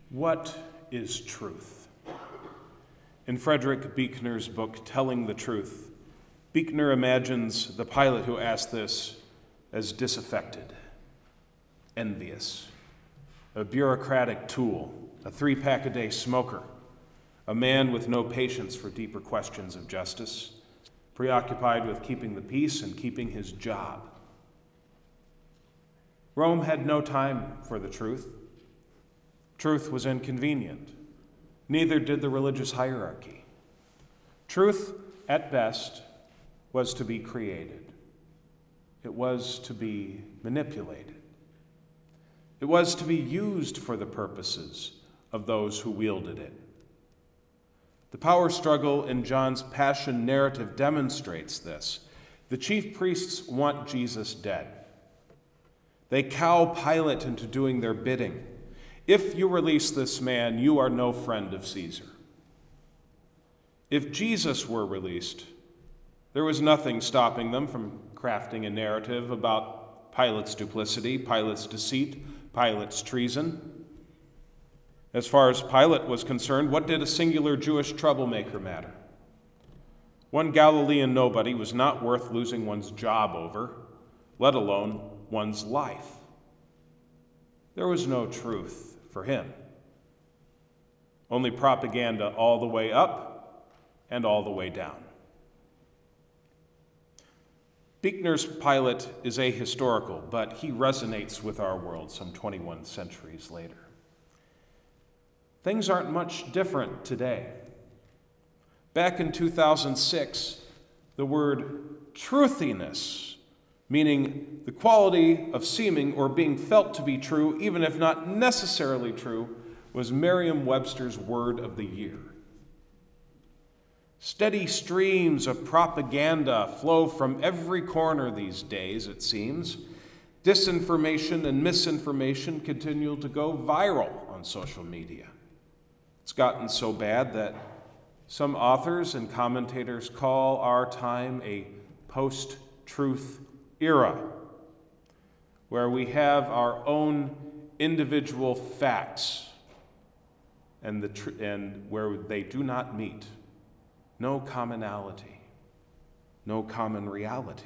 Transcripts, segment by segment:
What is truth? In Frederick Buechner's book, Telling the Truth, Buechner imagines the Pilate who asked this as disaffected, envious, a bureaucratic tool, a 3-pack-a-day smoker, a man with no patience for deeper questions of justice, preoccupied with keeping the peace and keeping his job. Rome had no time for the truth. Truth was inconvenient. Neither did the religious hierarchy. Truth, at best, was to be created. It was to be manipulated. It was to be used for the purposes of those who wielded it. The power struggle in John's Passion narrative demonstrates this. The chief priests want Jesus dead. They cow Pilate into doing their bidding. If you release this man, you are no friend of Caesar. If Jesus were released, there was nothing stopping them from crafting a narrative about Pilate's duplicity, Pilate's deceit, Pilate's treason. As far as Pilate was concerned, what did a singular Jewish troublemaker matter? One Galilean nobody was not worth losing one's job over, let alone one's life. There was no truth for him. Only propaganda all the way up and all the way down. Buechner's Pilate is ahistorical, but he resonates with our world some 21 centuries later. Things aren't much different today. Back in 2006, the word truthiness, meaning the quality of seeming or being felt to be true, even if not necessarily true, was Merriam-Webster's word of the year. Steady streams of propaganda flow from every corner these days, it seems. Disinformation and misinformation continue to go viral on social media. It's gotten so bad that some authors and commentators call our time a post-truth era, where we have our own individual facts and where they do not meet. No commonality, no common reality.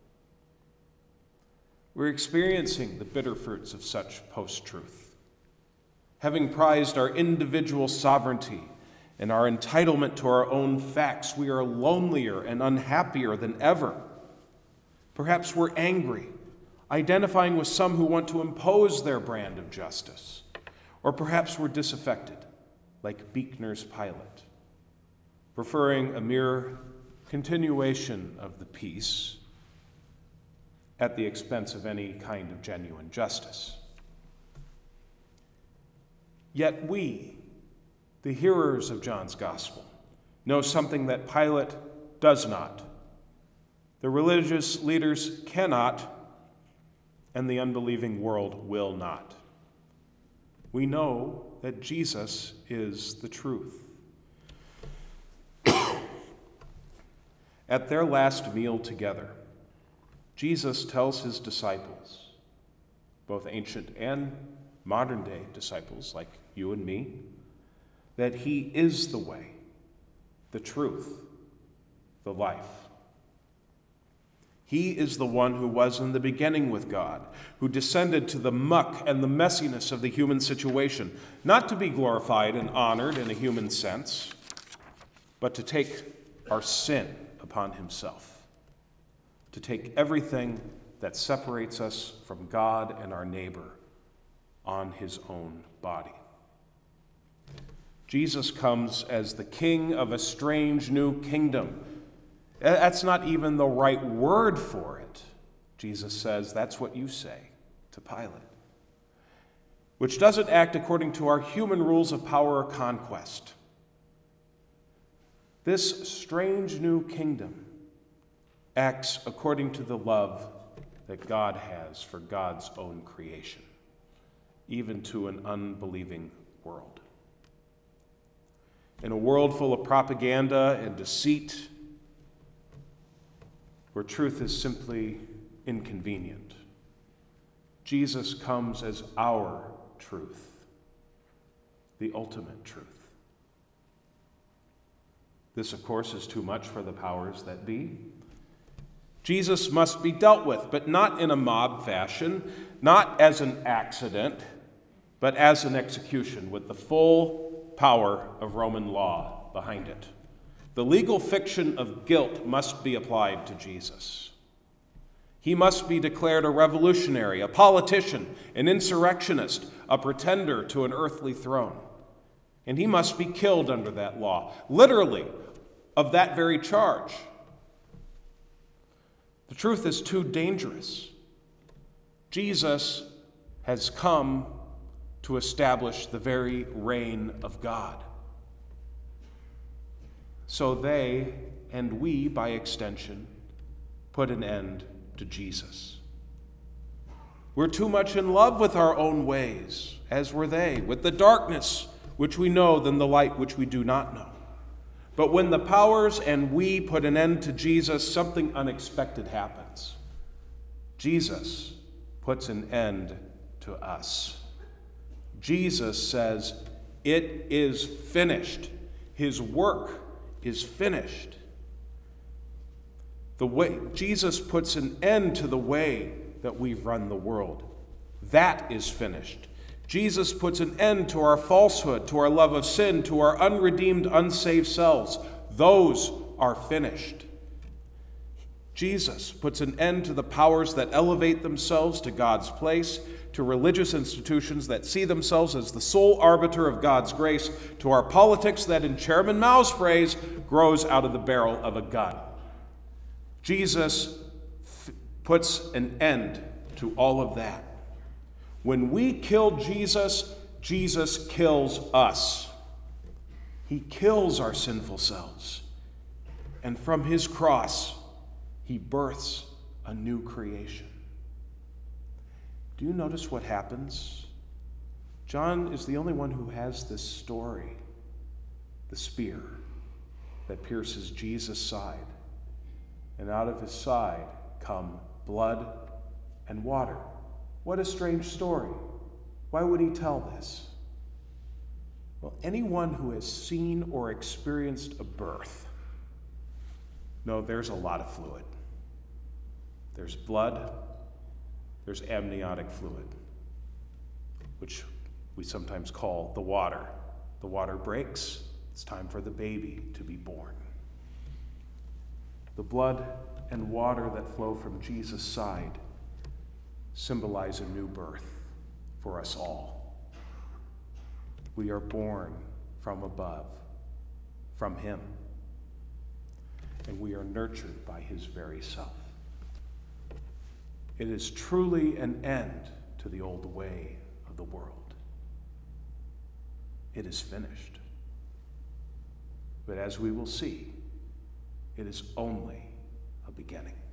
We're experiencing the bitter fruits of such post-truth. Having prized our individual sovereignty and our entitlement to our own facts, we are lonelier and unhappier than ever. Perhaps we're angry, identifying with some who want to impose their brand of justice. Or perhaps we're disaffected, like Buechner's Pilate, preferring a mere continuation of the peace at the expense of any kind of genuine justice. Yet we, the hearers of John's Gospel, know something that Pilate does not. The religious leaders cannot, and the unbelieving world will not. We know that Jesus is the truth. At their last meal together, Jesus tells his disciples, both ancient and modern-day disciples like you and me, that he is the way, the truth, the life. He is the one who was in the beginning with God, who descended to the muck and the messiness of the human situation, not to be glorified and honored in a human sense, but to take our sin upon himself, to take everything that separates us from God and our neighbor on his own body. Jesus comes as the king of a strange new kingdom. That's not even the right word for it. Jesus says, that's what you say to Pilate, which doesn't act according to our human rules of power or conquest. This strange new kingdom acts according to the love that God has for God's own creation, even to an unbelieving world. In a world full of propaganda and deceit, where truth is simply inconvenient, Jesus comes as our truth, the ultimate truth. This, of course, is too much for the powers that be. Jesus must be dealt with, but not in a mob fashion, not as an accident, but as an execution with the full power of Roman law behind it. The legal fiction of guilt must be applied to Jesus. He must be declared a revolutionary, a politician, an insurrectionist, a pretender to an earthly throne. And he must be killed under that law, literally, of that very charge. The truth is too dangerous. Jesus has come to establish the very reign of God. So they, and we by extension, put an end to Jesus. We're too much in love with our own ways, as were they, with the darkness which we know than the light which we do not know. But when the powers and we put an end to Jesus, something unexpected happens. Jesus puts an end to us. Jesus says, "It is finished." His work is finished. Jesus puts an end to the way that we've run the world. That is finished. Jesus puts an end to our falsehood, to our love of sin, to our unredeemed, unsaved selves. Those are finished. Jesus puts an end to the powers that elevate themselves to God's place, to religious institutions that see themselves as the sole arbiter of God's grace, to our politics that, in Chairman Mao's phrase, grows out of the barrel of a gun. Jesus puts an end to all of that. When we kill Jesus, Jesus kills us. He kills our sinful selves. And from his cross, he births a new creation. Do you notice what happens? John is the only one who has this story, the spear that pierces Jesus' side. And out of his side come blood and water. What a strange story. Why would he tell this? Well, anyone who has seen or experienced a birth, no, there's a lot of fluid. There's blood, there's amniotic fluid, which we sometimes call the water. The water breaks, it's time for the baby to be born. The blood and water that flow from Jesus' side symbolize a new birth for us all. We are born from above, from him, and we are nurtured by his very self. It is truly an end to the old way of the world. It is finished. But as we will see, it is only a beginning.